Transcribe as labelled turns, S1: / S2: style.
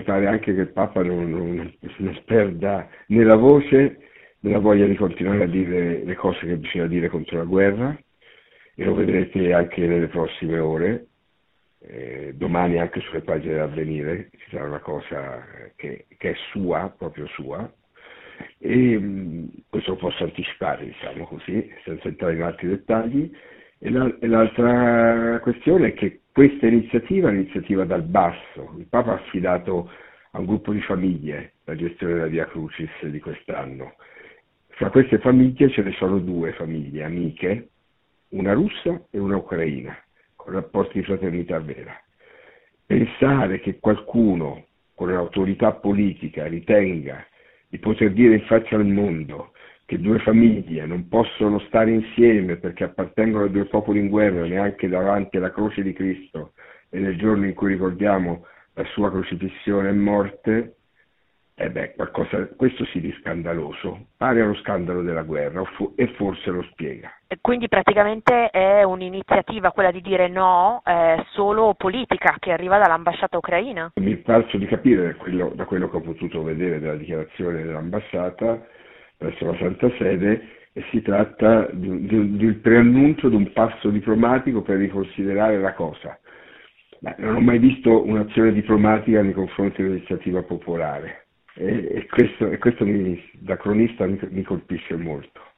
S1: pare anche che il Papa non perda né la voce né la voglia di continuare a dire le cose che bisogna dire contro la guerra, e lo vedrete anche nelle prossime ore. Domani anche sulle pagine dell'Avvenire ci sarà una cosa che è sua, proprio sua, e questo lo posso anticipare, diciamo così, senza entrare in altri dettagli. E l'altra questione è che questa iniziativa è un'iniziativa dal basso. Il Papa ha affidato a un gruppo di famiglie la gestione della Via Crucis di quest'anno. Fra queste famiglie ce ne sono due famiglie amiche, una russa e una ucraina, con rapporti di fraternità vera. Pensare che qualcuno con l'autorità politica ritenga di poter dire in faccia al mondo che due famiglie non possono stare insieme perché appartengono a due popoli in guerra, neanche davanti alla croce di Cristo e nel giorno in cui ricordiamo la sua crocifissione e morte, questo sì di scandaloso, pare allo scandalo della guerra, e forse lo spiega.
S2: Quindi praticamente è un'iniziativa, quella di dire no, solo politica, che arriva dall'ambasciata ucraina?
S1: Mi è parso di capire da quello che ho potuto vedere della dichiarazione dell'ambasciata presso la Santa Sede, e si tratta di un preannuncio di un passo diplomatico per riconsiderare la cosa. Non ho mai visto un'azione diplomatica nei confronti dell'iniziativa popolare, e questo da cronista mi colpisce molto.